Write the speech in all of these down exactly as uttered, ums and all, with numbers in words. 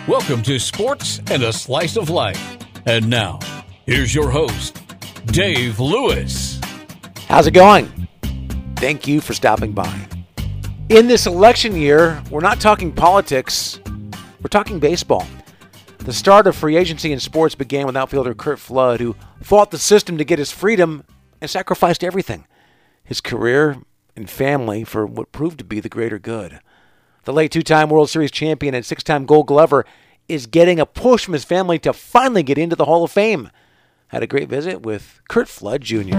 Welcome to Sports and a Slice of Life. And now, here's your host, Dave Lewis. How's it going? Thank you for stopping by. In this election year, we're not talking politics, we're talking baseball. The start of free agency in sports began with outfielder Curt Flood, who fought the system to get his freedom and sacrificed everything, his career and family, for what proved to be the greater good. The late two-time World Series champion and six-time Gold Glover is getting a push from his family to finally get into the Hall of Fame. Had a great visit with Curt Flood Junior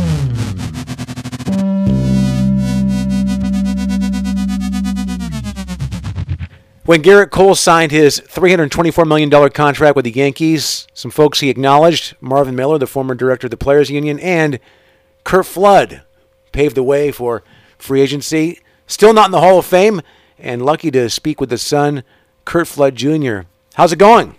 When Gerrit Cole signed his three hundred twenty-four million dollars contract with the Yankees, some folks he acknowledged, Marvin Miller, the former director of the Players Union, and Curt Flood paved the way for free agency. Still not in the Hall of Fame, and lucky to speak with his son, Curt Flood Junior How's it going?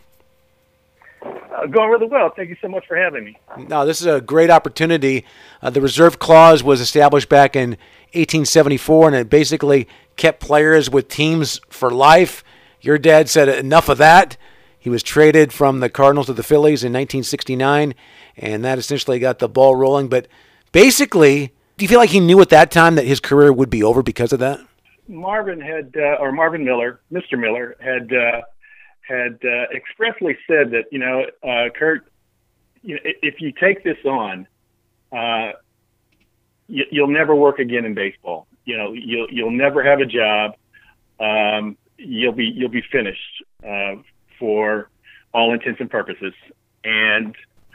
Uh, going really well. Thank you so much for having me. No, this is a great opportunity. Uh, the reserve clause was established back in eighteen seventy-four, and it basically kept players with teams for life. Your dad said enough of that. He was traded from the Cardinals to the Phillies in nineteen sixty-nine, and that essentially got the ball rolling. But basically, do you feel like he knew at that time that his career would be over because of that? Marvin had, uh, or Marvin Miller, Mister Miller, had uh, had uh, expressly said that, you know, uh, Curt, you know, if you take this on, uh, you, you'll never work again in baseball. You know, you'll you'll never have a job. Um, you'll be you'll be finished uh, for all intents and purposes. And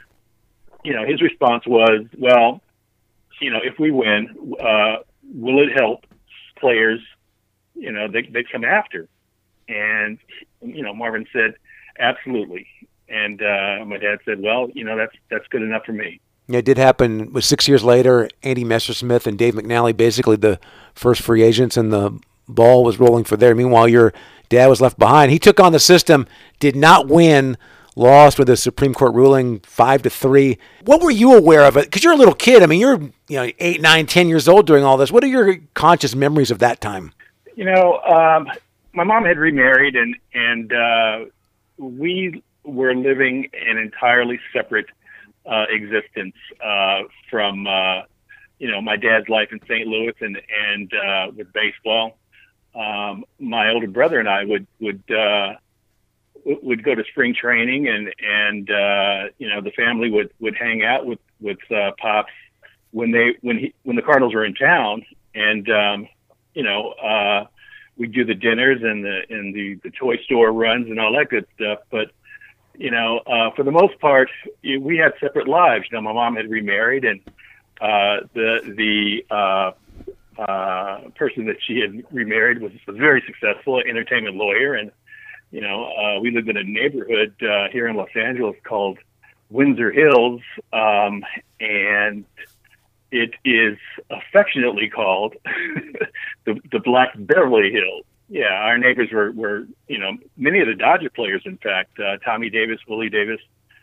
you know, his response was, well, you know, if we win, uh, will it help players? You know, they they come after. And you know, Marvin said, absolutely. And uh, my dad said, well, you know, that's that's good enough for me. Yeah, it did happen. It was six years later. Andy Messersmith and Dave McNally, basically the first free agents, and the ball was rolling for there. Meanwhile, your dad was left behind. He took on the system, did not win, lost with a Supreme Court ruling five to three. What were you aware of it? Because you're a little kid. I mean, you're you know eight, nine, ten years old during all this. What are your conscious memories of that time? You know, um, my mom had remarried, and and uh, we were living an entirely separate Uh, existence uh, from uh, you know my dad's life in Saint Louis and and uh, with baseball. Um, my older brother and I would would uh, would go to spring training, and and uh, you know the family would, would hang out with with uh, Pops when they when he when the Cardinals were in town, and um, you know uh, we'd do the dinners and the and the, the toy store runs and all that good stuff, but. You know, uh, for the most part, we had separate lives. You know, my mom had remarried, and uh, the the uh, uh, person that she had remarried was, was very successful, an entertainment lawyer, and you know, uh, we lived in a neighborhood uh, here in Los Angeles called Windsor Hills, um, and it is affectionately called the the Black Beverly Hills. Yeah, our neighbors were, were, you know, many of the Dodger players, in fact, uh, Tommy Davis, Willie Davis,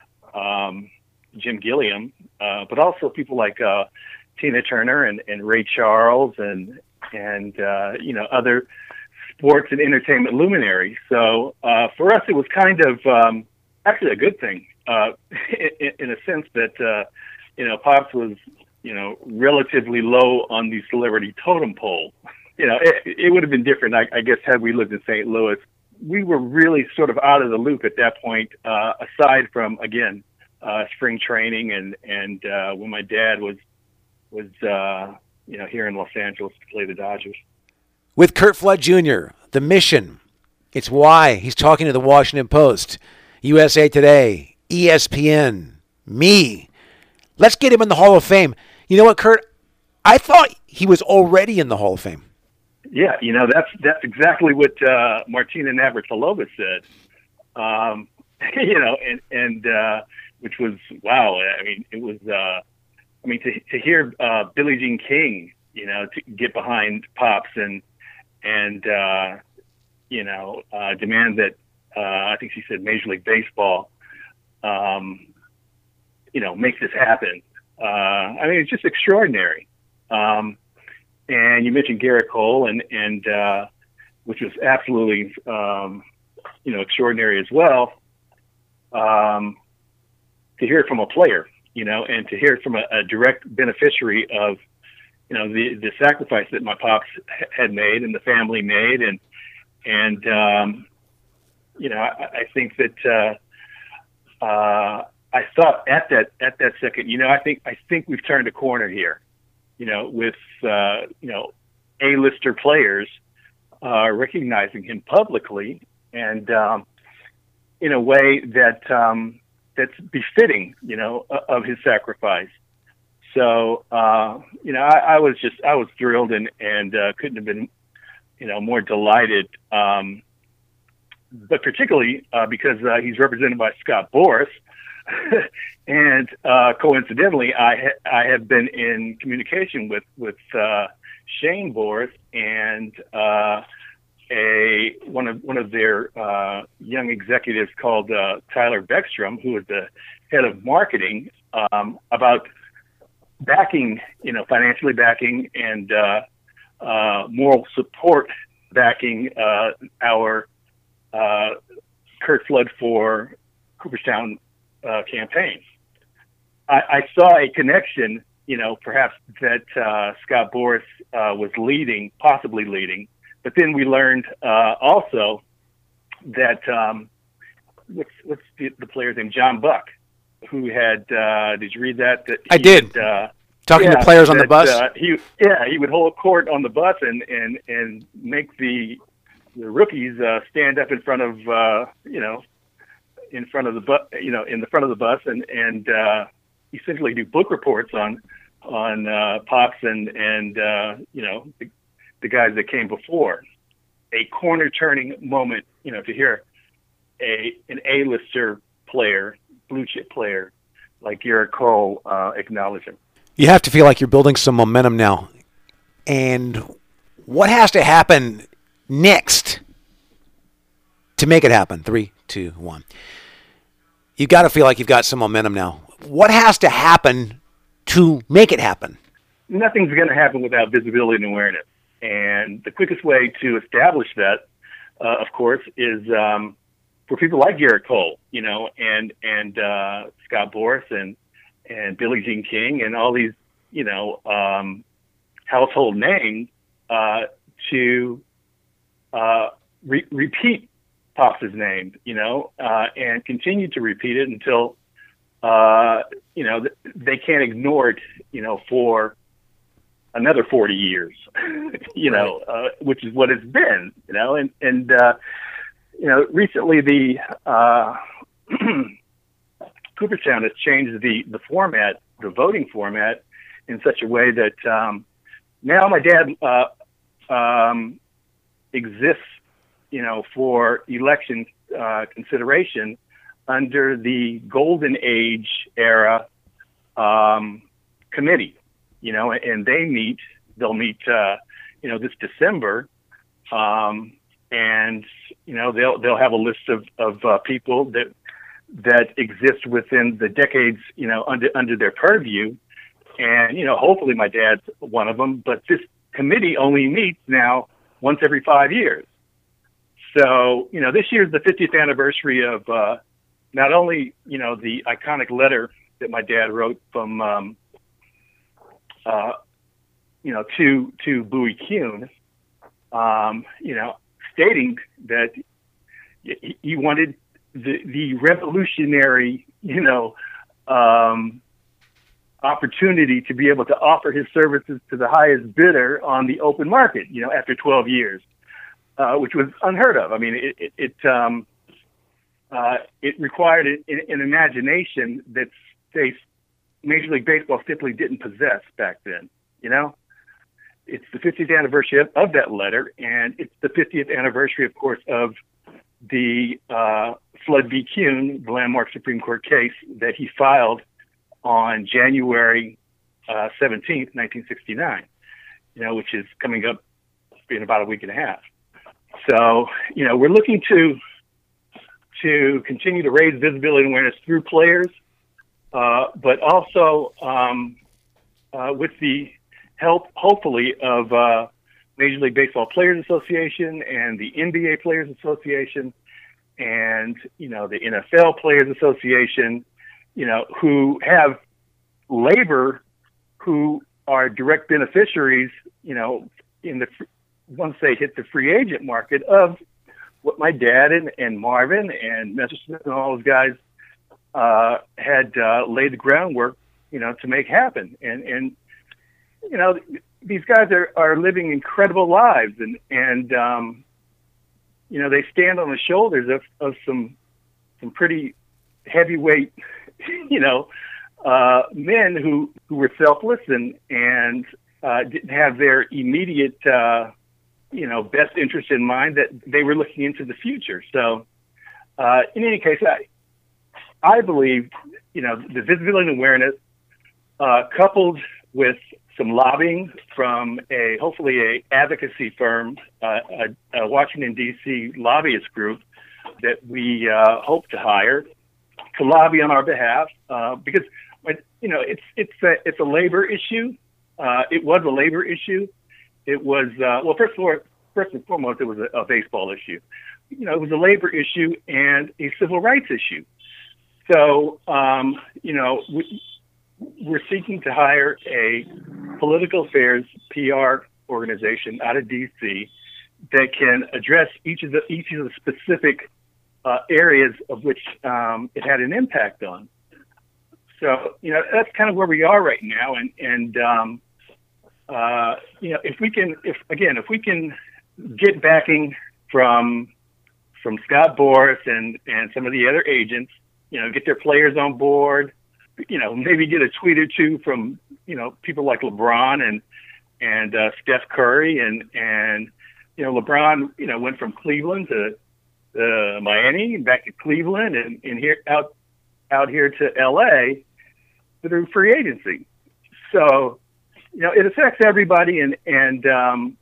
um, Jim Gilliam, uh, but also people like uh, Tina Turner and, and Ray Charles and, and uh, you know, other sports and entertainment luminaries. So uh, for us, it was kind of um, actually a good thing uh, in, in a sense that, uh, you know, Pops was, you know, relatively low on the celebrity totem pole. You know, it, it would have been different, I, I guess, had we lived in Saint Louis. We were really sort of out of the loop at that point, uh, aside from, again, uh, spring training and, and uh, when my dad was, was uh, you know, here in Los Angeles to play the Dodgers. With Curt Flood Junior, the mission, it's why he's talking to the Washington Post, U S A Today, E S P N, me. Let's get him in the Hall of Fame. You know what, Curt? I thought he was already in the Hall of Fame. Yeah, you know, that's that's exactly what uh, Martina Navratilova said. Um, you know, and and uh, which was wow. I mean, it was. Uh, I mean, to to hear uh, Billie Jean King, you know, to get behind Pops and and uh, you know uh, demand that uh, I think she said Major League Baseball, um, you know, make this happen. Uh, I mean, it's just extraordinary. Um, And you mentioned Gerrit Cole, and and uh, which was absolutely um, you know, extraordinary as well. Um, to hear it from a player, you know, and to hear it from a, a direct beneficiary of, you know, the, the sacrifice that my pops had made and the family made. And, and, um, you know, I, I think that, uh, uh, I thought at that, at that second, you know, I think, I think we've turned a corner here, you know, with, uh, you know, A-lister players, uh, recognizing him publicly and, um, in a way that, um, that's befitting, you know, of his sacrifice. So, uh, you know, I, I was just, I was thrilled and, and, uh, couldn't have been, you know, more delighted. Um, but particularly, uh, because, uh, he's represented by Scott Boras. and, uh, coincidentally, I, ha- I have been in communication with, with, uh, Shane Boras and, uh, a, one of, one of their, uh, young executives called, uh, Tyler Beckstrom, who is the head of marketing, um, about backing, you know, financially backing and, uh, uh, moral support backing, uh, our, uh, Curt Flood for Cooperstown, uh, campaign. I, I saw a connection, you know, perhaps that, uh, Scott Boras, uh, was leading, possibly leading. But then we learned uh, also that um, what's what's the, the player's name? John Buck, who had uh, did you read that? that I did. Would, uh, Talking yeah, to players on that, the bus. Uh, he yeah he would hold court on the bus and and and make the the rookies uh, stand up in front of uh, you know in front of the bus you know in the front of the bus and and uh, essentially do book reports on on uh, Pops and and uh, you know. The, the guys that came before. A corner turning moment, you know, to hear a, an A-lister player, blue chip player like Gerrit Cole, uh, acknowledge him. You have to feel like you're building some momentum now. And what has to happen next to make it happen? Three, two, one. You've got to feel like you've got some momentum now. What has to happen to make it happen? Nothing's going to happen without visibility and awareness. And the quickest way to establish that, uh, of course, is um, for people like Gerrit Cole, you know, and and uh, Scott Boras and and Billie Jean King and all these, you know, um, household names uh, to uh, re- repeat Pops' name, you know, uh, and continue to repeat it until, uh, you know, th- they can't ignore it, you know, for another forty years, you know, uh, which is what it's been, you know, and, and, uh, you know, recently the, uh, Cooperstown has changed the, the format, the voting format in such a way that, um, now my dad, uh, um, exists, you know, for election, uh, consideration under the Golden Age era, um, committee. You know, and they meet, they'll meet, uh, you know, this December, um, and, you know, they'll, they'll have a list of, of, uh, people that, that exist within the decades, you know, under, under their purview. And, you know, hopefully my dad's one of them, but this committee only meets now once every five years. So, you know, this year's the fiftieth anniversary of, uh, not only, you know, the iconic letter that my dad wrote from, um, Uh, you know, to to Bowie Kuhn, um, you know, stating that he, he wanted the the revolutionary, you know, um, opportunity to be able to offer his services to the highest bidder on the open market. You know, after twelve years, uh, which was unheard of. I mean, it it it, um, uh, it required an, an imagination that stays. Major League Baseball simply didn't possess back then, you know? It's the fiftieth anniversary of, of that letter, and it's the fiftieth anniversary, of course, of the uh, Flood v. Kuhn, the landmark Supreme Court case that he filed on January uh, seventeenth, nineteen sixty-nine, you know, which is coming up in about a week and a half. So, you know, we're looking to to continue to raise visibility and awareness through players, Uh, but also um, uh, with the help, hopefully, of uh, Major League Baseball Players Association and the N B A Players Association and, you know, the N F L Players Association, you know, who have labor who are direct beneficiaries, you know, in the once they hit the free agent market of what my dad and, and Marvin and Mister Smith and all those guys uh, had uh, laid the groundwork, you know, to make happen. And, and you know, these guys are, are living incredible lives, and, and um, you know, they stand on the shoulders of, of some some pretty heavyweight, you know, uh, men who, who were selfless and, and uh, didn't have their immediate, uh, you know, best interest in mind, that they were looking into the future. So uh, in any case, I, I believe, you know, the visibility and awareness uh, coupled with some lobbying from a, hopefully a advocacy firm, uh, a, a Washington, D C lobbyist group that we uh, hope to hire to lobby on our behalf, uh, because, you know, it's, it's a, it's a labor issue. Uh, it was a labor issue. It was, uh, well, first of all, first and foremost, it was a, a baseball issue. You know, it was a labor issue and a civil rights issue. So, um, you know, we, we're seeking to hire a political affairs P R organization out of D C that can address each of the each of the specific uh, areas of which um, it had an impact on. So, you know, that's kind of where we are right now. And, and um, uh, you know, if we can, if again, if we can get backing from from Scott Boras and, and some of the other agents, you know, get their players on board, you know, maybe get a tweet or two from, you know, people like LeBron and, and uh, Steph Curry. And, and, you know, LeBron, you know, went from Cleveland to uh, Miami and back to Cleveland and, and here out, out here to L A through free agency. So, you know, it affects everybody. And, and, um,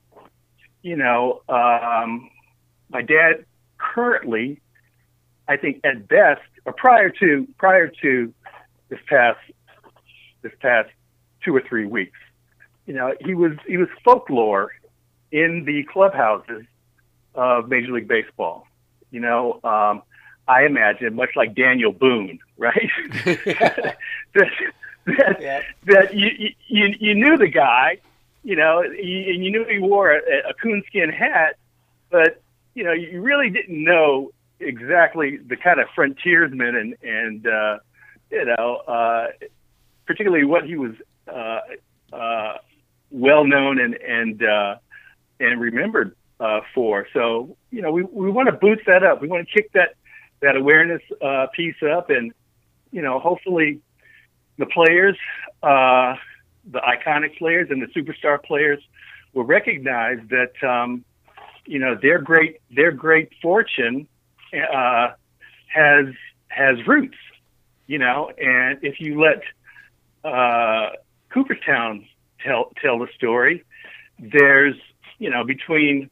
you know, um, my dad currently, I think at best, or prior to, prior to this past, this past two or three weeks, you know, he was, he was folklore in the clubhouses of Major League Baseball. You know, um, I imagine much like Daniel Boone, right? that, that, yeah. that you, you, you knew the guy, you know, you, and you knew he wore a, a coonskin hat, but, you know, you really didn't know exactly the kind of frontiersman and, and, uh, you know, uh, particularly what he was, uh, uh, well known and, and, uh, and remembered, uh, for. So, you know, we, we want to boost that up. We want to kick that, that awareness, uh, piece up, and, you know, hopefully the players, uh, the iconic players and the superstar players will recognize that, um, you know, their great, their great fortune, uh, has, has roots, you know, and if you let, uh, Cooperstown tell, tell the story, there's, you know, between,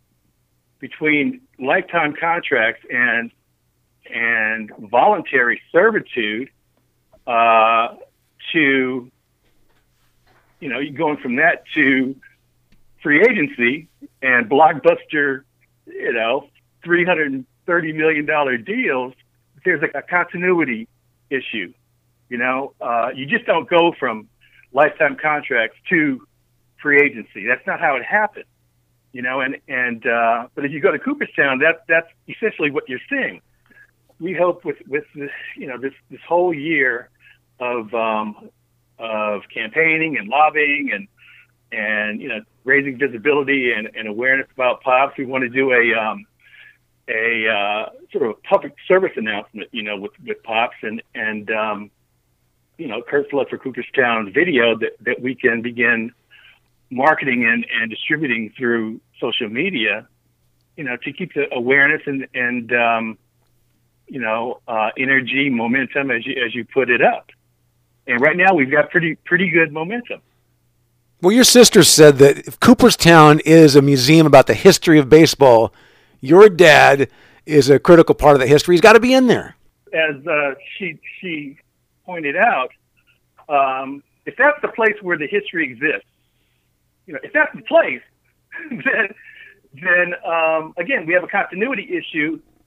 between lifetime contracts and, and voluntary servitude, uh, to, you know, going from that to free agency and blockbuster, you know, three hundred thirty million dollars deals, there's a, a continuity issue. You know, uh, you just don't go from lifetime contracts to free agency. That's not how it happened. You know, and, and, uh, but if you go to Cooperstown, that, that's essentially what you're seeing. We hope with, with this, you know, this, this whole year of, um, of campaigning and lobbying and, and, you know, raising visibility and, and awareness about Pops, we want to do a, um, a, uh, sort of a public service announcement, you know, with, with Pops and, and, um, you know, Kurt Flood for Cooperstown video that, that we can begin marketing and, and distributing through social media, you know, to keep the awareness and, and, um, you know, uh, energy, momentum, as you, as you put it up. And right now we've got pretty, pretty good momentum. Well, your sister said that if Cooperstown is a museum about the history of baseball, your dad is a critical part of the history. He's got to be in there. As uh, she she pointed out, um, if that's the place where the history exists, you know, if that's the place, then then um, again we have a continuity issue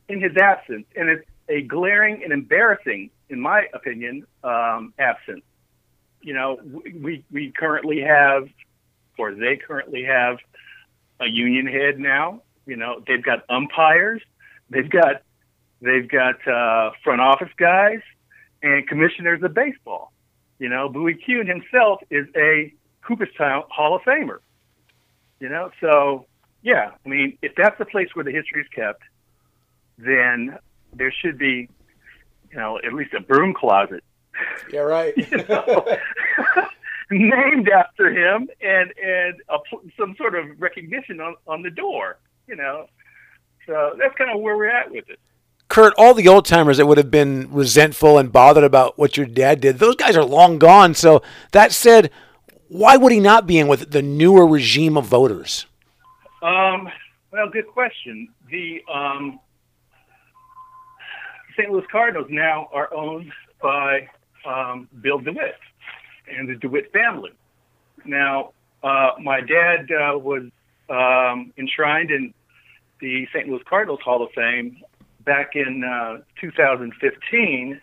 in his absence, and it's a glaring and embarrassing, in my opinion, um, absence. You know, we we currently have, or they currently have, a union head now. You know, they've got umpires, they've got they've got uh, front office guys, and commissioners of baseball. You know, Bowie Kuhn himself is a Cooperstown Hall of Famer. You know, so yeah, I mean, if that's the place where the history is kept, then there should be, you know, at least a broom closet. Yeah, right. You know, named after him, and and a, some sort of recognition on, on the door. You know, so that's kind of where we're at with it. Kurt, all the old timers that would have been resentful and bothered about what your dad did, those guys are long gone. So that said, why would he not be in with the newer regime of voters? Um, well, good question. The um, Saint Louis Cardinals now are owned by um, Bill DeWitt and the DeWitt family. Now, uh, my dad uh, was um, enshrined in the Saint Louis Cardinals Hall of Fame back in uh, two thousand fifteen,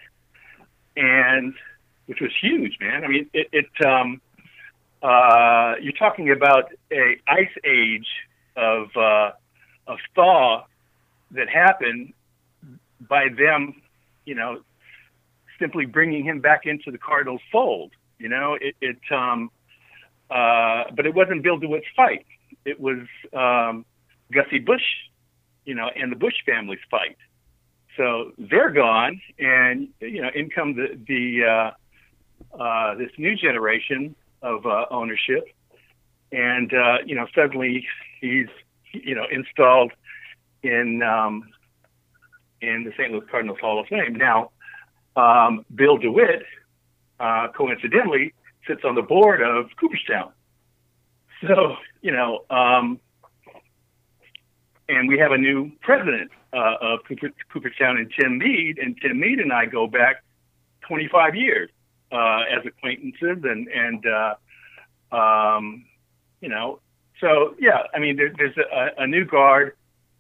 and which was huge, man. I mean, it, it um, uh, you're talking about a ice age of uh, of thaw that happened by them, you know, simply bringing him back into the Cardinals fold. You know, it, it um, uh, but it wasn't Bill DeWitt's fight. It was um, Gussie Busch, you know, and the Busch family's fight. So they're gone, and you know, in come the the uh, uh, this new generation of uh, ownership, and uh, you know, suddenly he's you know installed in um, in the Saint Louis Cardinals Hall of Fame. Now, um, Bill DeWitt, uh, coincidentally, sits on the board of Cooperstown. So you know, um, and we have a new president uh, of Cooper, Cooperstown, and Tim Mead, and Tim Mead and I go back twenty-five years uh, as acquaintances, and and uh, um, you know, so yeah, I mean, there, there's a, a new guard,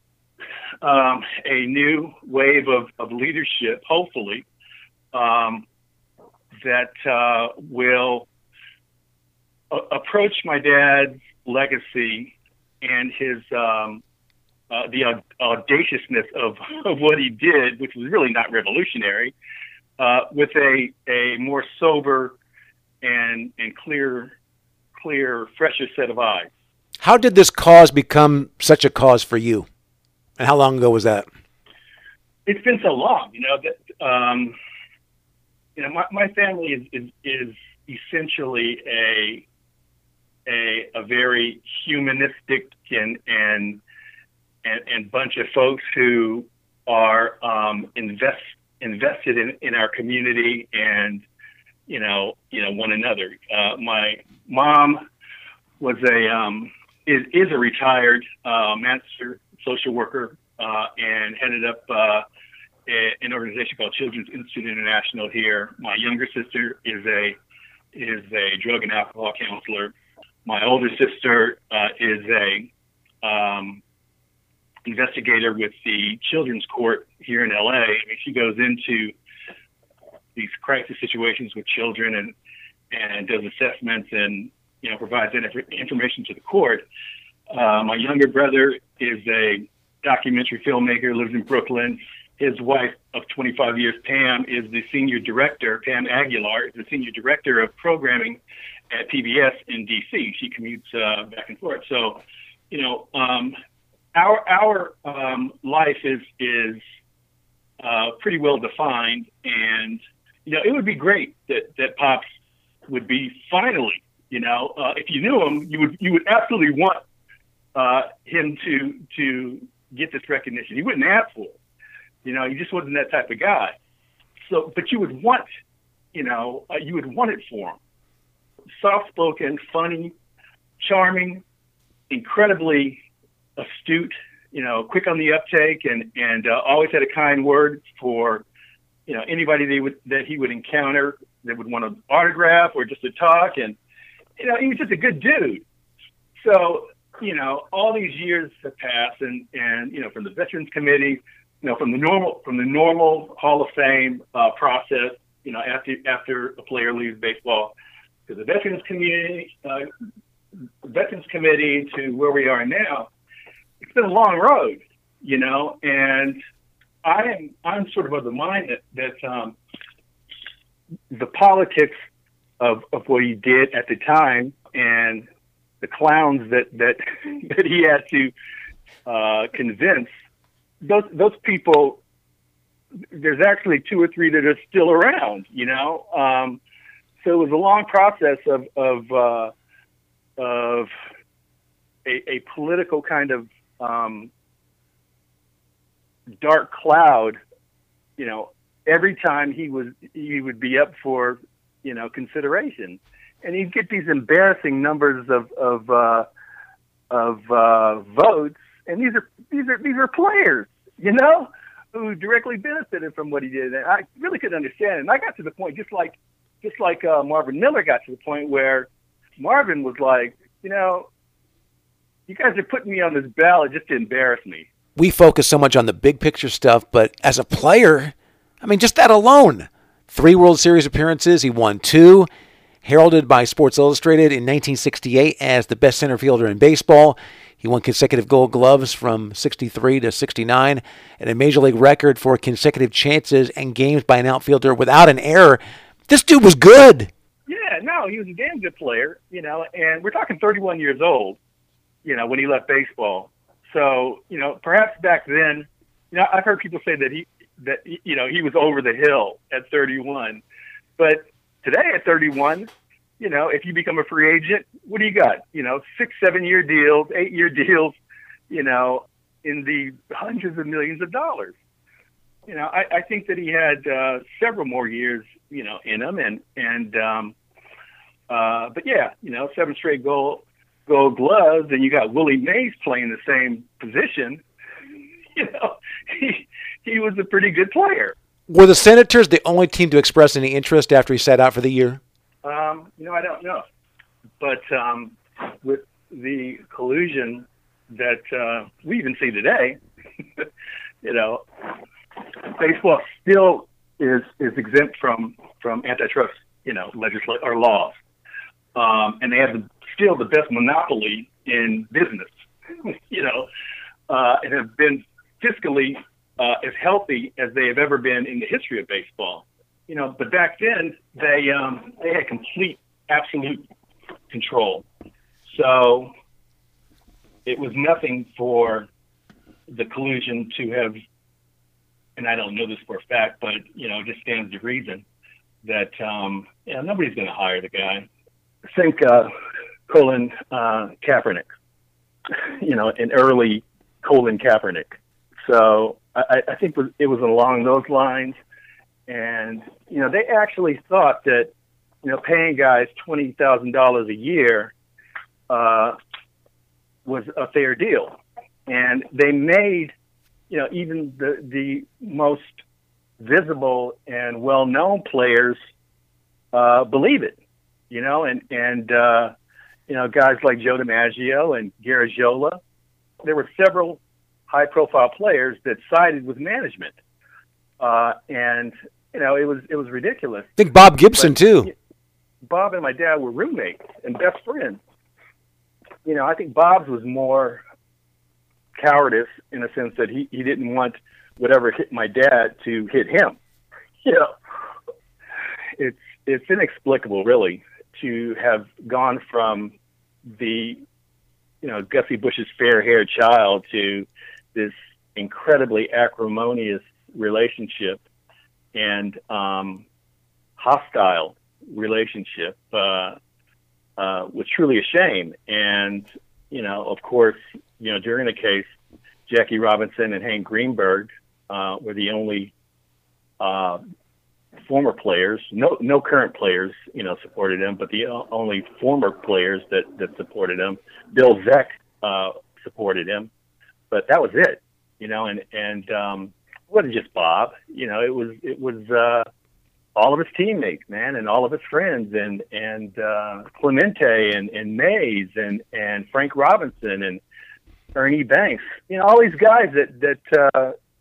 um, a new wave of, of leadership, hopefully, um, that uh, will a- approach my dad's legacy and his um, uh, the aud- audaciousness of, of what he did, which was really not revolutionary, uh, with a a more sober and and clear, clear, fresher set of eyes. How did this cause become such a cause for you? And how long ago was that? It's been so long, you know, that, um, you know, my, my family is, is, is essentially a, a, a very humanistic and, and, and, and bunch of folks who are, um, invest, invested in, in our community and, you know, you know, one another. Uh, my mom was a, um, is, is a retired, uh, master social worker, uh, and headed up, uh, a, an organization called Children's Institute International here. My younger sister is a, is a drug and alcohol counselor. My older sister, uh, is a, um, investigator with the Children's Court here in L A. I mean, she goes into these crisis situations with children and, and does assessments and, you know, provides that information to the court. Uh, my younger brother is a documentary filmmaker, lives in Brooklyn. His wife of twenty-five years, Pam, is the senior director, Pam Aguilar, is the senior director of programming at P B S in D C. She commutes uh, back and forth. So, you know, um, our our um, life is is uh, pretty well defined, and you know, it would be great that that Pops would be finally, you know, uh, if you knew him, you would you would absolutely want uh, him to to get this recognition. He wouldn't ask for it, you know. He just wasn't that type of guy. So, but you would want, you know, uh, you would want it for him. Soft-spoken, funny, charming, incredibly astute, you know, quick on the uptake, and and uh, always had a kind word for, you know, anybody that he would that he would encounter that would want an autograph or just to talk, and you know, he was just a good dude. So, you know, all these years have passed, and and you know, from the Veterans Committee you know, from the normal from the normal Hall of Fame uh, process, you know, after after a player leaves baseball, to the Veterans Community, uh, Veterans Committee, to where we are now, it's been a long road, you know, and I am I'm sort of of the mind that that um, the politics of of what he did at the time and the clowns that that that he had to uh, convince, those those people, there's actually two or three that are still around, you know. Um, so it was a long process of of uh, of a, a political kind of um, dark cloud, you know. Every time he was he would be up for, you know, consideration, and he'd get these embarrassing numbers of of uh, of uh, votes. And these are these are these are players, you know, who directly benefited from what he did. And I really couldn't understand it. And I got to the point, just like just like uh, Marvin Miller got to the point where Marvin was like, you know, you guys are putting me on this ballot just to embarrass me. We focus so much on the big picture stuff, but as a player, I mean, just that alone. Three World Series appearances. He won two. Heralded by Sports Illustrated in nineteen sixty-eight as the best center fielder in baseball. He won consecutive Gold Gloves from sixty-three to sixty-nine, and a Major League record for consecutive chances and games by an outfielder without an error. This dude was good. Yeah, no, he was a damn good player, you know, and we're talking thirty-one years old, you know, when he left baseball. So, you know, perhaps back then, you know, I've heard people say that he, that, you know, he was over the hill at thirty-one. But today at thirty-one, you know, if you become a free agent, what do you got? You know, six, seven-year deals, eight-year deals, you know, in the hundreds of millions of dollars. You know, I, I think that he had uh, several more years, you know, in him. And, and um, uh, but, yeah, you know, seven straight gold, gold gloves, and you got Willie Mays playing the same position. You know, he, he was a pretty good player. Were the Senators the only team to express any interest after he sat out for the year? Um, you know, I don't know. But um, with the collusion that uh, we even see today, you know, baseball still is is exempt from, from antitrust, you know, legislation or laws. Um, and they have the, still the best monopoly in business, you know, uh, and have been fiscally uh, as healthy as they have ever been in the history of baseball. You know, but back then they um, they had complete, absolute control. So it was nothing for the collusion to have, and I don't know this for a fact, but you know, it just stands to reason that um, you know, nobody's going to hire the guy. Think uh, Colin uh, Kaepernick, you know, an early Colin Kaepernick. So I, I think it was along those lines. And, you know, they actually thought that, you know, paying guys twenty thousand dollars a year uh, was a fair deal. And they made, you know, even the, the most visible and well-known players uh, believe it, you know, and, and uh, you know, guys like Joe DiMaggio and Garagiola. There were several high-profile players that sided with management. Uh, and, you know, it was it was ridiculous. I think Bob Gibson, but, too. Bob and my dad were roommates and best friends. You know, I think Bob's was more cowardice in a sense that he, he didn't want whatever hit my dad to hit him. You know, it's, it's inexplicable, really, to have gone from the, you know, Gussie Bush's fair-haired child to this incredibly acrimonious relationship and um, hostile relationship uh, uh, was truly a shame. And, you know, of course, you know, during the case, Jackie Robinson and Hank Greenberg uh, were the only uh, former players, no no current players, you know, supported him, but the only former players that, that supported him. Bill Zeck uh, supported him, but that was it, you know, and, and um, it wasn't just Bob, you know, it was, it was uh, all of his teammates, man, and all of his friends, and, and uh, Clemente and, and Mays and, and Frank Robinson and Ernie Banks, you know, all these guys that, that uh,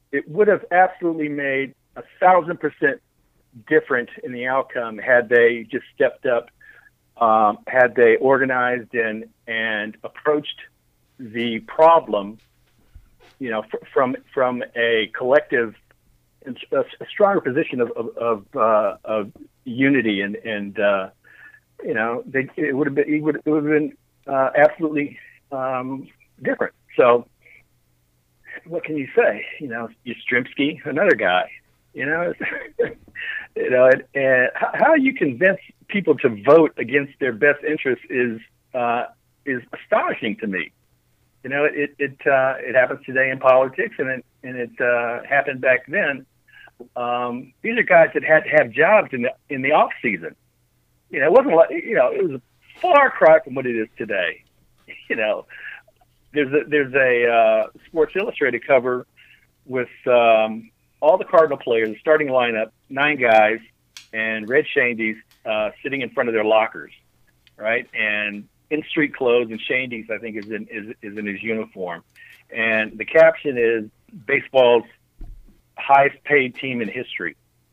it would have absolutely made a thousand percent different in the outcome had they just stepped up, um, had they organized and and approached the problem, you know, fr- from from a collective, a, a stronger position of of of, uh, of unity and and uh, you know, they, it would have been it would it would have been uh, absolutely um, different. So, what can you say? You know, Yastrzemski, another guy. You know, you know, and, and how you convince people to vote against their best interests is uh, is astonishing to me. You know, it it uh, it happens today in politics, and it and it uh, happened back then. Um, these are guys that had to have jobs in the in the off season. You know, it wasn't like, you know, it was a far cry from what it is today. You know, there's a there's a uh, Sports Illustrated cover with um, all the Cardinal players, the starting lineup, nine guys, and Red Shandy's uh, sitting in front of their lockers, right? And in street clothes, and Shandy's, I think, is in is, is in his uniform. And the caption is baseball's highest paid team in history.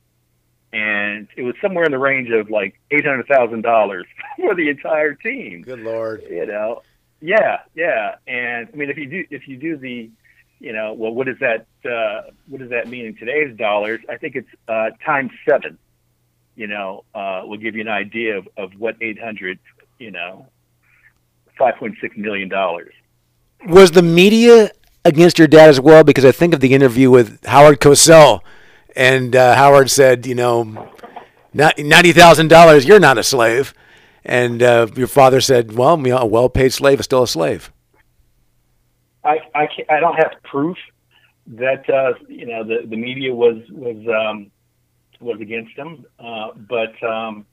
And it was somewhere in the range of like eight hundred thousand dollars for the entire team. Good Lord. You know, yeah, yeah. And I mean, if you do, if you do the, you know, well, what does that, uh, what does that mean in today's dollars? I think it's uh, times seven. You know, uh, will give you an idea of, of what eight hundred, you know, five point six million dollars. Was the media against your dad as well? Because I think of the interview with Howard Cosell, and uh, Howard said, you know, ninety thousand dollars, you're not a slave. And uh, your father said, well, you know, a well-paid slave is still a slave. I I, can't, I don't have proof that uh, you know the, the media was was um, was against him, uh, but um,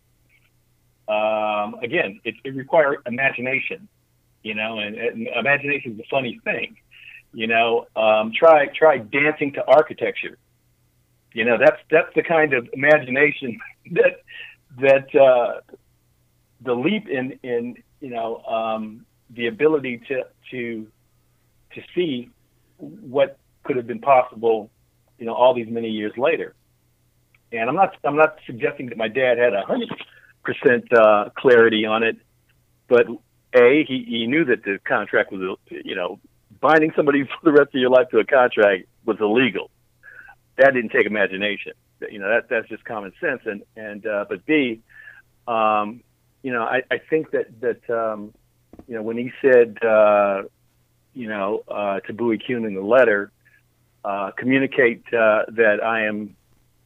um, again, it, it requires imagination, you know, and, and imagination is a funny thing, you know. Um, try try dancing to architecture, you know. That's that's the kind of imagination that that uh, the leap in in you know um, the ability to to to see what could have been possible, you know, all these many years later. And I'm not I'm not suggesting that my dad had a hundred percent uh, clarity on it, but a he, he knew that the contract was, you know, binding somebody for the rest of your life to a contract was illegal. That didn't take imagination. You know, that that's just common sense. And and uh, but B, um, you know, I, I think that that um, you know, when he said uh, you know uh, to Bowie Kuhn in the letter, uh, communicate uh, that I am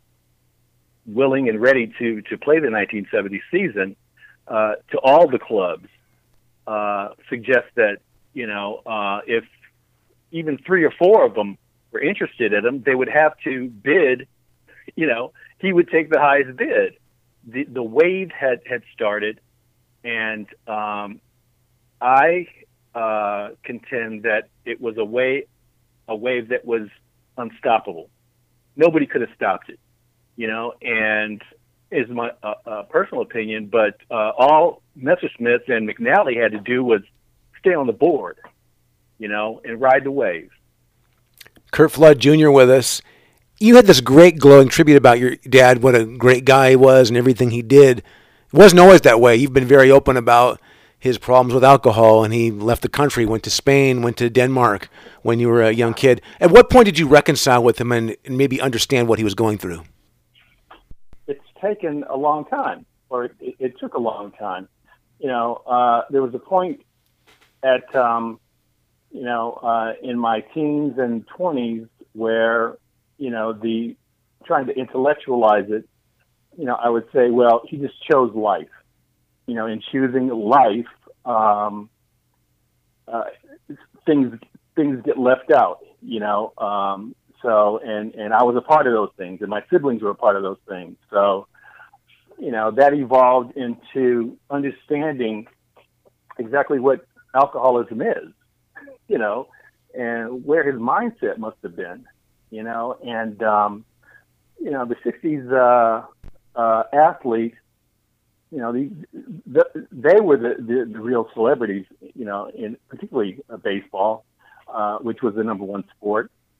willing and ready to to play the nineteen seventy season uh, to all the clubs, uh, suggests that, you know, uh, if even three or four of them were interested in him, they would have to bid. You know, he would take the highest bid. The the wave had had started, and um, I uh, contend that it was a way a wave that was unstoppable. Nobody could have stopped it. You know, and is my uh, uh, personal opinion, but uh, all Messerschmitt and McNally had to do was stay on the board, you know, and ride the wave. Curt Flood Junior with us. You had this great glowing tribute about your dad, what a great guy he was and everything he did. It wasn't always that way. You've been very open about his problems with alcohol, and he left the country, went to Spain, went to Denmark when you were a young kid. At what point did you reconcile with him and, and maybe understand what he was going through? It's taken a long time, or it, it took a long time. You know, uh, there was a point at, um, you know, uh, in my teens and twenties where, you know, the trying to intellectualize it, you know, I would say, well, he just chose life. You know, in choosing life, um, uh, things things get left out. You know. Um, So, and, and I was a part of those things, and my siblings were a part of those things. So, you know, that evolved into understanding exactly what alcoholism is, you know, and where his mindset must have been, you know, and, um, you know, the sixties uh, uh, athlete, you know, the, the, they were the, the, the real celebrities, you know, in particularly uh, baseball, uh, which was the number one sport.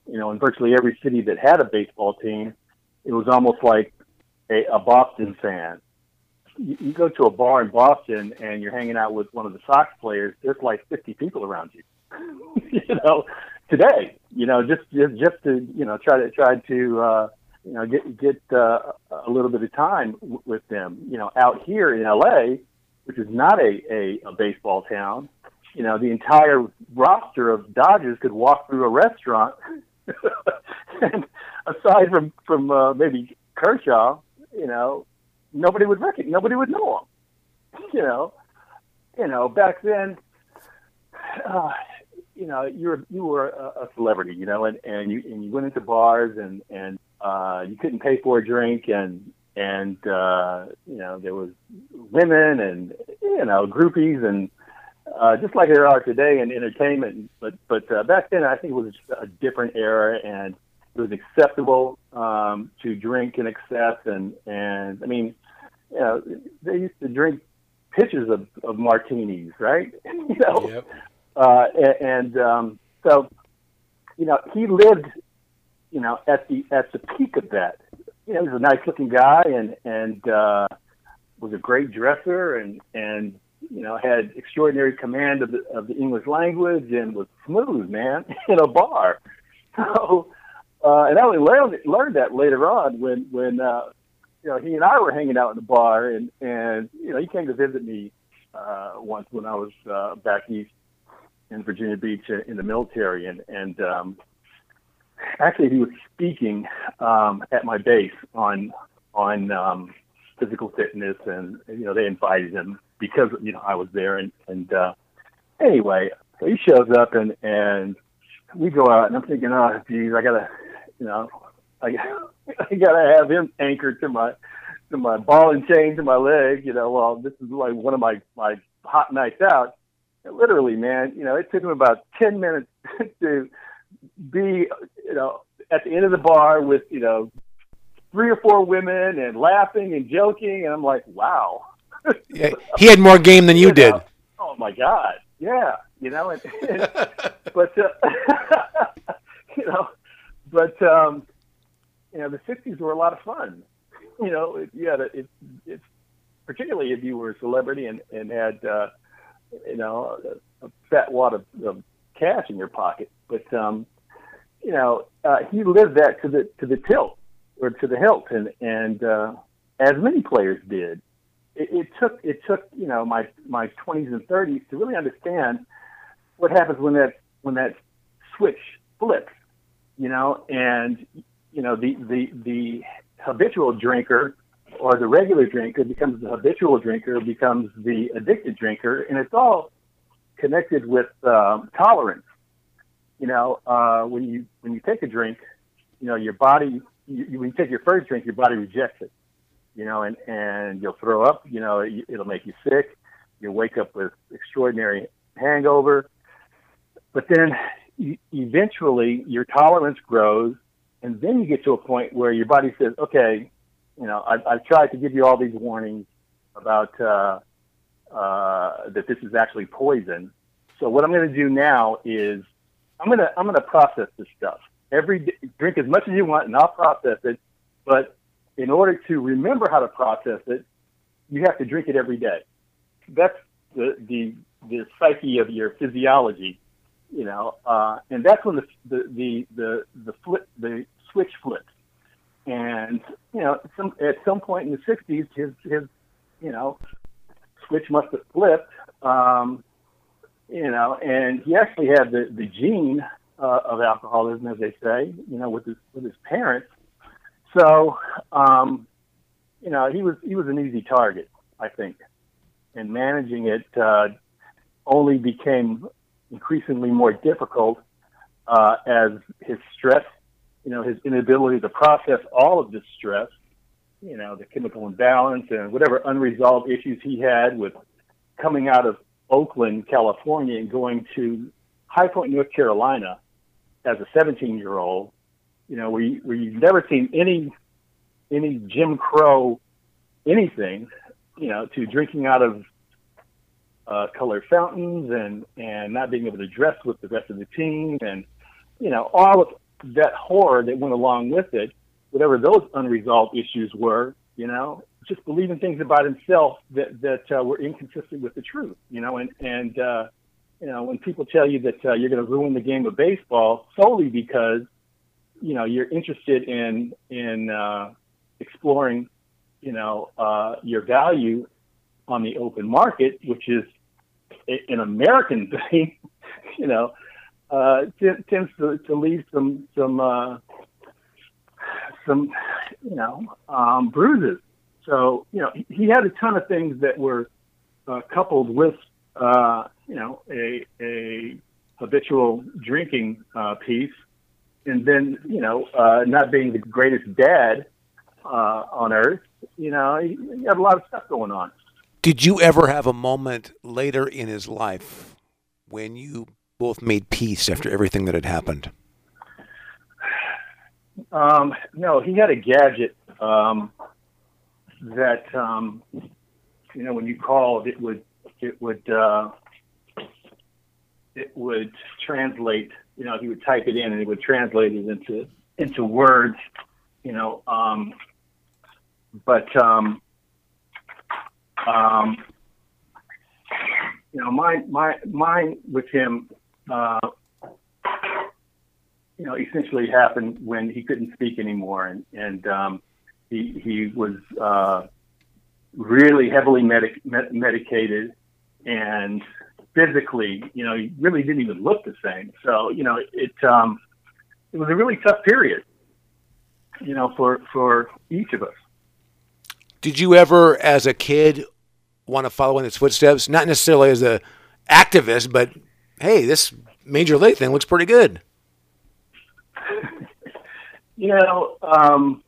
you know, in virtually every city that had a baseball team, it was almost like a, a Boston fan. You, you go to a bar in Boston and you're hanging out with one of the Sox players, there's like fifty people around you. you know, today, you know, just, just, just to, you know, try to, try to, uh, you know, get, get, uh, a little bit of time w- with them, you know, out here in L A, which is not a, a, a baseball town, you know, the entire roster of Dodgers could walk through a restaurant and aside from, from, uh, maybe Kershaw, you know, nobody would recognize, nobody would know him, you know, you know, back then, uh, you know, you were you were a, a celebrity, you know, and, and you and you went into bars and and uh, you couldn't pay for a drink, and and uh, you know there was women and you know groupies and uh, just like there are today in entertainment. But but uh, back then, I think it was a different era, and it was acceptable um, to drink in excess. And and I mean, you know, they used to drink pitchers of, of martinis, right? you know. Yep. Uh, and, and um, so, you know, he lived, you know, at the at the peak of that. You know, he was a nice-looking guy and and uh, was a great dresser and and you know had extraordinary command of the of the English language and was smooth, man, in a bar. So, uh, and I only learned learned that later on when when uh, you know he and I were hanging out in the bar and and you know he came to visit me uh, once when I was uh, back east in Virginia Beach in the military, and and um, actually he was speaking um, at my base on on um, physical fitness, and you know they invited him because you know I was there, and and uh, anyway, so he shows up and and we go out, and I'm thinking, oh geez, I gotta, you know, I I gotta have him anchored to my to my ball and chain to my leg, you know. Well, this is like one of my my hot nights out. Literally, man, you know, it took him about ten minutes to be, you know, at the end of the bar with, you know, three or four women and laughing and joking. And I'm like, wow. Yeah, he had more game than you, you did. Know, oh, my God. Yeah. You know, and, and, but, uh, you know, but, um, you know, the sixties were a lot of fun. You know, it, you had a, it, it's particularly if you were a celebrity and, and had, uh, you know, a, a fat wad of, of cash in your pocket. But, um, you know, uh, he lived that to the to the tilt or to the hilt, and and uh, as many players did. It, it took it took you know my my twenties and thirties to really understand what happens when that when that switch flips. You know, and you know the the the habitual drinker or the regular drinker becomes the habitual drinker, becomes the addicted drinker, and it's all connected with um, tolerance. You know, uh, when you when you take a drink, you know, your body, you, when you take your first drink, your body rejects it. You know, and, and you'll throw up. You know, it, it'll make you sick. You'll wake up with extraordinary hangover. But then you, eventually your tolerance grows, and then you get to a point where your body says, okay, you know, I've, I've tried to give you all these warnings about uh, uh, that this is actually poison. So what I'm going to do now is I'm going to I'm going to process this stuff. Every day, drink as much as you want, and I'll process it. But in order to remember how to process it, you have to drink it every day. That's the the, the psyche of your physiology, you know. Uh, and that's when the the the the, the flip the switch flips. And, you know, some, at some point in the sixties, his, his, you know, switch must have flipped, um, you know, and he actually had the, the gene uh, of alcoholism, as they say, you know, with his, with his parents. So, um, you know, he was, he was an easy target, I think. And managing it uh, only became increasingly more difficult uh, as his stress, you know, his inability to process all of this stress, you know, the chemical imbalance and whatever unresolved issues he had with coming out of Oakland, California, and going to High Point, North Carolina as a seventeen-year-old, you know, where, you, where you've never seen any any Jim Crow anything, you know, to drinking out of uh, colored fountains and, and not being able to dress with the rest of the team and, you know, all of that horror that went along with it, whatever those unresolved issues were, you know, just believing things about himself that that uh, were inconsistent with the truth, you know, and and uh, you know, when people tell you that uh, you're going to ruin the game of baseball solely because, you know, you're interested in in uh, exploring, you know, uh, your value on the open market, which is an American thing, you know, uh, t- tends to, to leave some some uh, some, you know, um, bruises. So, you know, he had a ton of things that were uh, coupled with, uh, you know, a, a habitual drinking uh, piece. And then, you know, uh, not being the greatest dad uh, on earth, you know, he, he had a lot of stuff going on. Did you ever have a moment later in his life when you both made peace after everything that had happened? Um, no, he had a gadget um, that, um, you know, when you called, it would, it would, uh, it would translate. You know, he would type it in and it would translate it into into words. You know, um, but um, um, you know, mine, my, mine with him. Uh, you know, essentially happened when he couldn't speak anymore, and and um, he he was uh, really heavily medic- med- medicated, and physically, you know, he really didn't even look the same. So, you know, it um, it was a really tough period, you know, for for each of us. Did you ever, as a kid, want to follow in his footsteps? Not necessarily as a activist, but hey, this major league thing looks pretty good. You know, um,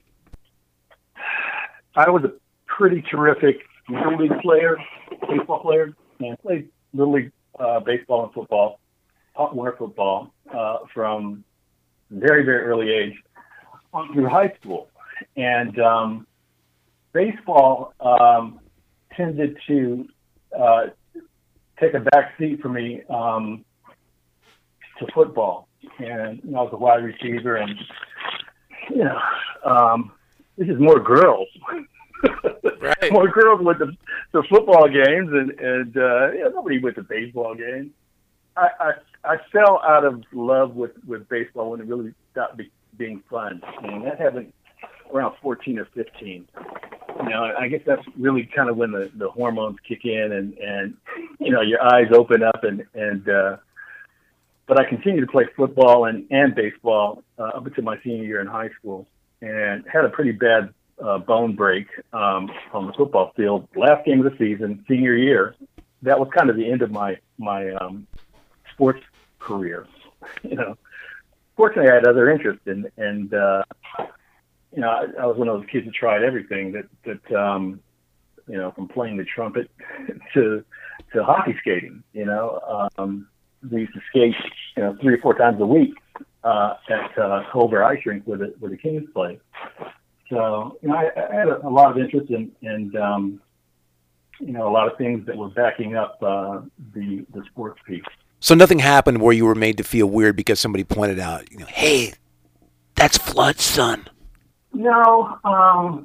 I was a pretty terrific little league player, baseball player, and I played little league uh, baseball and football, Pop Warner football, uh, from very, very early age on through high school. And um, baseball um, tended to uh, take a back seat for me um, to football. And you know, I was a wide receiver, and you know, um, this is more girls. Right. More girls with the, the football games, and and uh, you know, nobody with the baseball games. I, I I fell out of love with, with baseball when it really stopped be, being fun, and that happened around fourteen or fifteen. You know, I guess that's really kind of when the, the hormones kick in, and, and you know, your eyes open up, and and. Uh, But I continued to play football and, and baseball uh, up until my senior year in high school, and had a pretty bad uh, bone break um, on the football field. Last game of the season, senior year, that was kind of the end of my my um, sports career. You know, fortunately, I had other interests, and and uh, you know, I, I was one of those kids that tried everything. That that um, you know, from playing the trumpet to to hockey skating. You know. Um, We used to skate, you know, three or four times a week uh, at uh, Colbert Ice Rink where the where the Kings play. So, you know, I, I had a, a lot of interest in, and um, you know, a lot of things that were backing up uh, the the sports piece. So nothing happened where you were made to feel weird because somebody pointed out, you know, hey, that's Flood's son. No, um,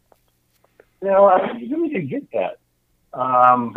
no, I really didn't get that. Um,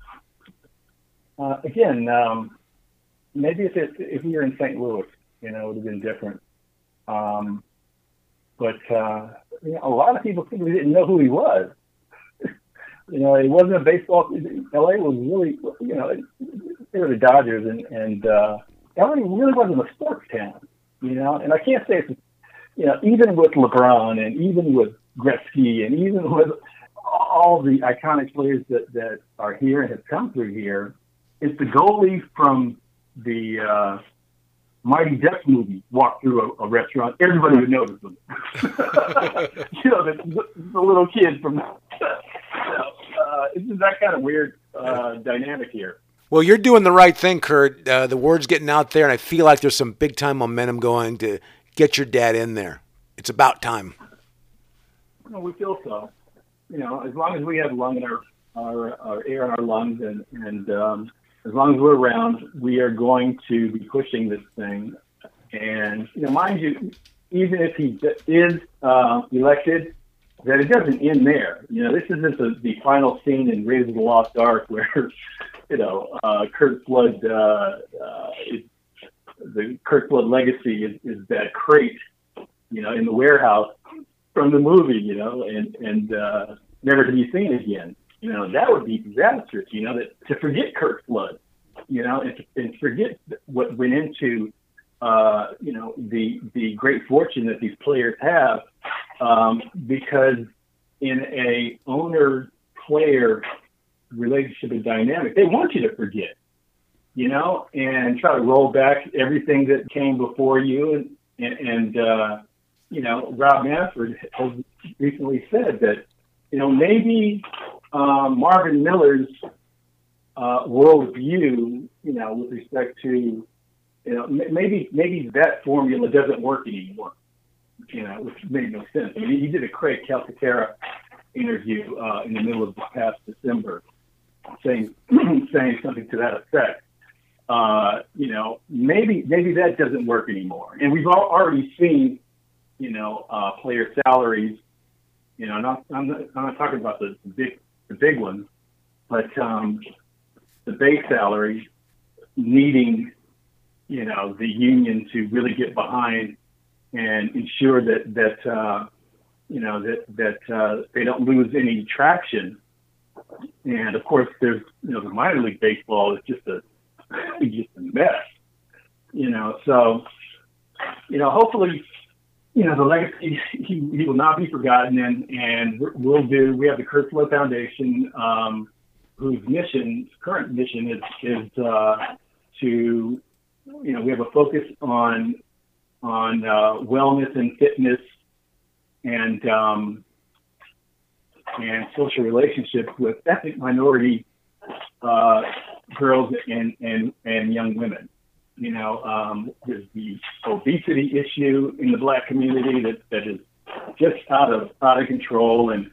uh, again. Um, Maybe if it, if we were in Saint Louis, you know, it would have been different. Um, but uh, you know, a lot of people simply didn't know who he was. You know, he wasn't a baseball. L A was really, you know, they were the Dodgers, and and uh, L A really wasn't a sports town. You know, and I can't say it's, you know, even with LeBron and even with Gretzky and even with all the iconic players that that are here and have come through here, it's the goalie from the uh, Mighty Ducks movie walked through a, a restaurant, everybody would notice them. You know, the, the little kid from. uh, it's just that kind of weird uh, dynamic here. Well, you're doing the right thing, Kurt. Uh, the word's getting out there, and I feel like there's some big time momentum going to get your dad in there. It's about time. Well, we feel so. You know, as long as we have lung in our, our, our air in our lungs, and and um, as long as we're around, we are going to be pushing this thing And, you know, mind you, even if he is uh, elected, that it doesn't end there. You know, this isn't the, the final scene in Raiders of the Lost Ark where, you know, uh, Kurt Flood, uh, uh, is, the Kurt Flood legacy is, is that crate, you know, in the warehouse from the movie, you know, and, and uh, never to be seen again. You know, that would be disastrous, you know, that to forget Kurt Flood, you know, and, and forget what went into, uh, you know, the the great fortune that these players have, um, because in a owner-player relationship and dynamic, they want you to forget, you know, and try to roll back everything that came before you. And, and, and uh, you know, Rob Manfred has recently said that, you know, maybe um, Marvin Miller's uh, worldview, you know, with respect to, you know, maybe maybe that formula doesn't work anymore, you know, which made no sense. I mean, he did a Craig Calcaterra interview uh, in the middle of past December, saying saying something to that effect. Uh, you know, maybe maybe that doesn't work anymore, and we've all already seen, you know, uh, player salaries. You know, not, I'm not I'm not talking about the big the big ones, but um, the base salary needing, you know, the union to really get behind and ensure that that uh, you know that that uh, they don't lose any traction. And of course, there's you know the minor league baseball is just a just a mess. You know, so you know hopefully you know the legacy he, he will not be forgotten, and and we'll do. We have the Kurt Flood Foundation, um, whose mission, current mission, is is uh, to you know we have a focus on on uh, wellness and fitness and um, and social relationships with ethnic minority uh, girls and, and, and young women. You know, um, there's the obesity issue in the Black community that, that is just out of out of control, and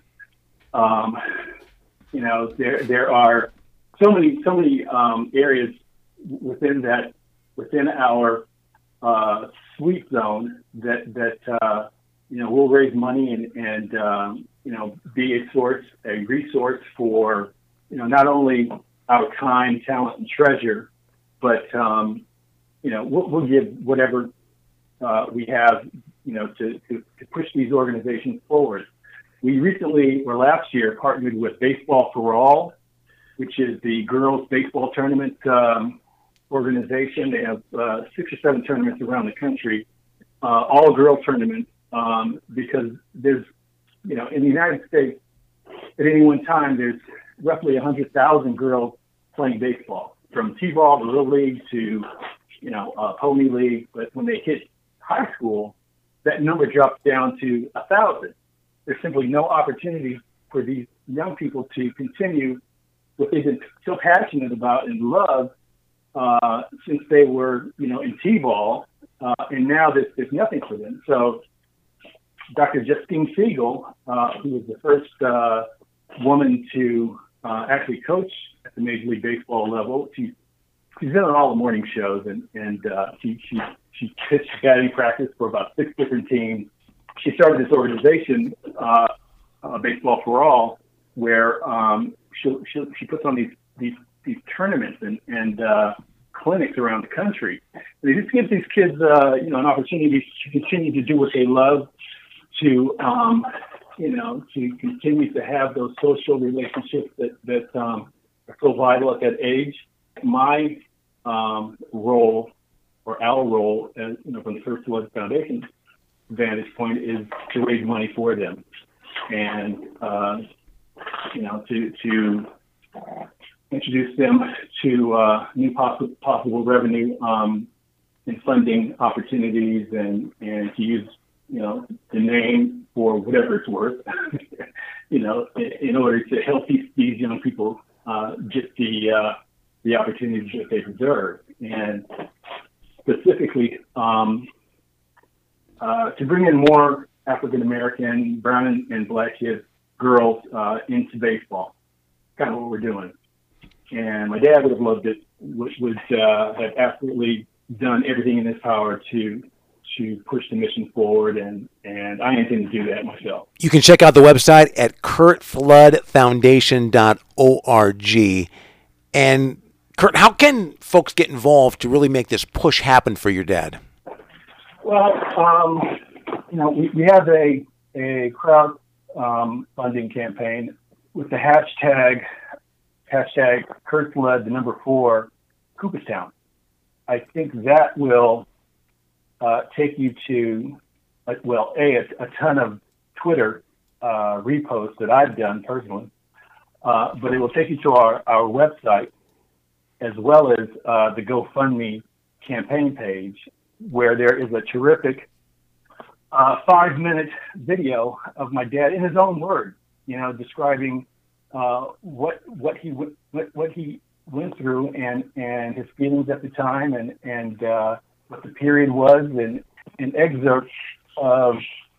um, you know there there are so many so many um, areas within that within our uh, sweet zone that that uh, you know we'll raise money and and um, you know be a source a resource for you know not only our time, talent, and treasure, but um, you know we'll, we'll give whatever uh, we have you know to, to to push these organizations forward. We recently, or last year, partnered with Baseball for All, which is the girls' baseball tournament um, organization. They have uh, six or seven tournaments around the country, uh, all girl tournaments, um, because there's, you know, in the United States, at any one time, there's roughly one hundred thousand girls playing baseball, from T-ball to Little League to, you know, uh, Pony League. But when they hit high school, that number drops down to one thousand. There's simply no opportunity for these young people to continue what they've been so passionate about and love uh, since they were, you know, in T-ball, uh, and now there's, there's nothing for them. So Doctor Justine Siegel, uh, who was the first uh, woman to uh, actually coach at the Major League Baseball level, she, she's been on all the morning shows, and, and uh, she, she, she pitched batting practice for about six different teams. She started this organization, uh, uh, Baseball for All, where um, she she she puts on these these, these tournaments and and uh, clinics around the country. And it just gives these kids, uh, you know, an opportunity to continue to do what they love, to um, you know, to continue to have those social relationships that that um, are so vital at that age. My um, role, or our role, as you know, from the Kurt Flood Foundation vantage point, is to raise money for them, and uh, you know, to to introduce them to uh, new possible possible revenue um, and funding opportunities, and and to use you know the name for whatever it's worth, you know, in, in order to help these, these young people uh, get the uh, the opportunities that they deserve, and specifically. Um, Uh, to bring in more African American, brown and, and black kids, girls uh, into baseball, kind of what we're doing. And my dad would have loved it. Would, would uh, have absolutely done everything in his power to to push the mission forward, and, and I intend to do that myself. You can check out the website at Curt Flood Foundation dot org. And Curt, how can folks get involved to really make this push happen for your dad? Well, um, you know, we, we have a a crowd um, funding campaign with the hashtag hashtag Curt Flood, the number four, Cooperstown. I think that will uh, take you to, uh, well, a, a a ton of Twitter uh, reposts that I've done personally, uh, but it will take you to our, our website as well as uh, the GoFundMe campaign page, where there is a terrific uh, five-minute video of my dad in his own words, you know, describing uh, what what he what, what he went through and, and his feelings at the time, and and uh, what the period was, and an excerpt of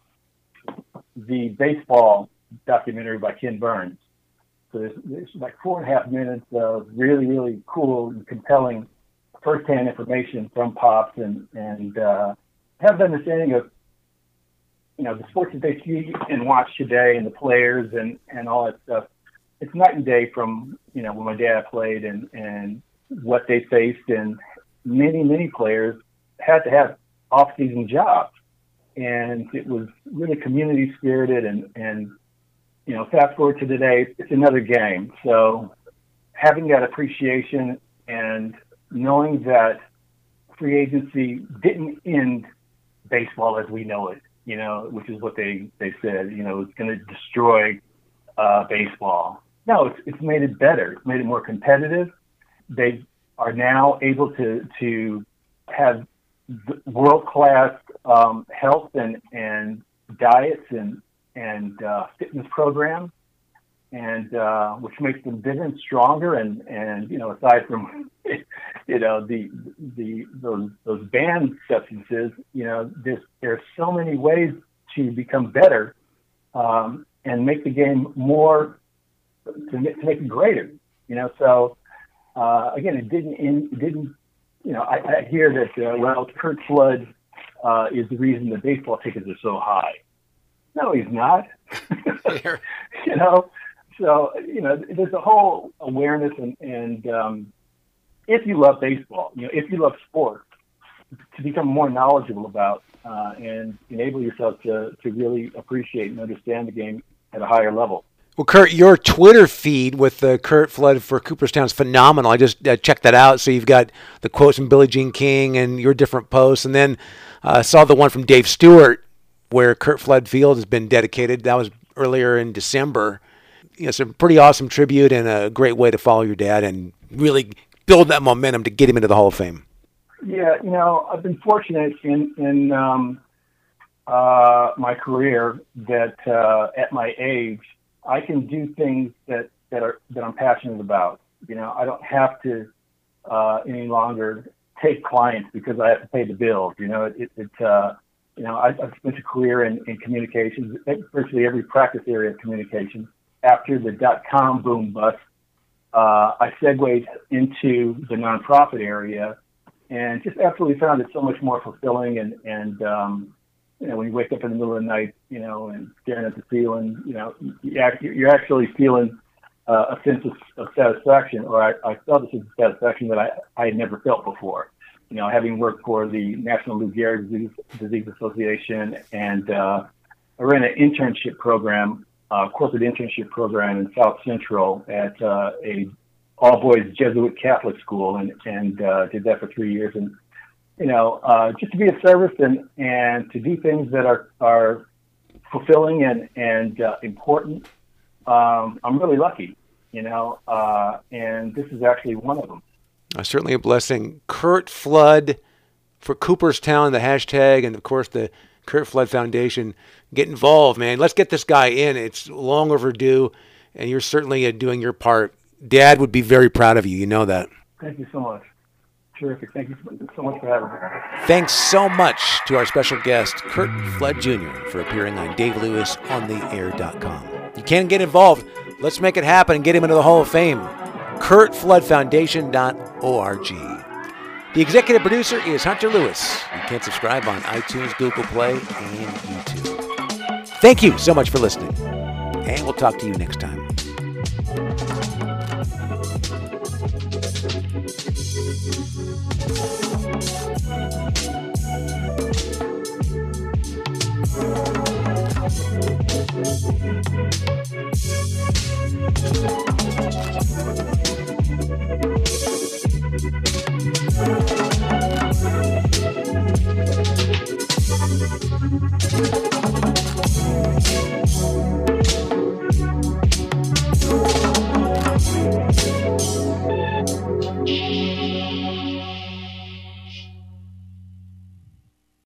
the baseball documentary by Ken Burns. So there's, there's like four and a half minutes of really, really cool and compelling firsthand information from Pops, and, and uh, have the understanding of, you know, the sports that they see and watch today, and the players and, and all that stuff. It's night and day from, you know, when my dad played, and, and what they faced, and many, many players had to have off-season jobs. And it was really community spirited, and, and, you know, fast forward to today, it's another game. So having that appreciation and knowing that free agency didn't end baseball as we know it, you know, which is what they, they said, you know, it's going to destroy uh, baseball. No, it's, it's made it better. It's made it more competitive. They are now able to, to have world-class um, health and, and diets and, and uh, fitness programs, and uh, which makes them bigger and stronger. And, and you know, aside from you know the the those those banned substances, you know, there's there's so many ways to become better um, and make the game more to make, to make it greater. You know, so uh, again, it didn't it didn't you know I, I hear that uh, well, Curt Flood uh, is the reason the baseball tickets are so high. No, he's not. You know, so you know, there's a whole awareness, and, and um, if you love baseball, you know, if you love sports, to become more knowledgeable about uh, and enable yourself to to really appreciate and understand the game at a higher level. Well, Curt, your Twitter feed with the Curt Flood for Cooperstown is phenomenal. I just uh, checked that out. So you've got the quotes from Billie Jean King and your different posts, and then I uh, saw the one from Dave Stewart, where Curt Flood Field has been dedicated. That was earlier in December. You know, it's a pretty awesome tribute and a great way to follow your dad and really build that momentum to get him into the Hall of Fame. Yeah, you know, I've been fortunate in in um, uh, my career that uh, at my age, I can do things that, that are that I'm passionate about. You know, I don't have to uh, any longer take clients because I have to pay the bills. You know, it, it uh, You know, I, I've spent a career in, in communications, virtually every practice area of communications. After the dot-com boom bust, uh, I segued into the nonprofit area and just absolutely found it so much more fulfilling. And, and um, you know, when you wake up in the middle of the night, you know, and staring at the ceiling, you know, you're actually feeling uh, a sense of, of satisfaction, or I, I felt a sense of satisfaction that I, I had never felt before. You know, having worked for the National Lou Gehrig Disease, Disease Association, and uh, I ran an internship program, uh, corporate internship program in South Central at uh, a all-boys Jesuit Catholic school, and, and uh, did that for three years. And, you know, uh, just to be of service and, and to do things that are, are fulfilling and, and uh, important, um, I'm really lucky, you know, uh, and this is actually one of them. Uh, certainly a blessing. Curt Flood for Cooperstown, the hashtag, and of course the Curt Flood Foundation. Get involved, man. Let's get this guy in. It's long overdue, and you're certainly uh, doing your part. Dad would be very proud of you. You know that. Thank you so much. Terrific. Thank you so much for having me. Thanks so much to our special guest, Curt Flood Junior, for appearing on Dave Lewis on the air dot com. You can get involved. Let's make it happen and get him into the Hall of Fame. Curt Flood Foundation dot org. The executive producer is Hunter Lewis. You can subscribe on iTunes, Google Play, and YouTube. Thank you so much for listening, and we'll talk to you next time. Thank you.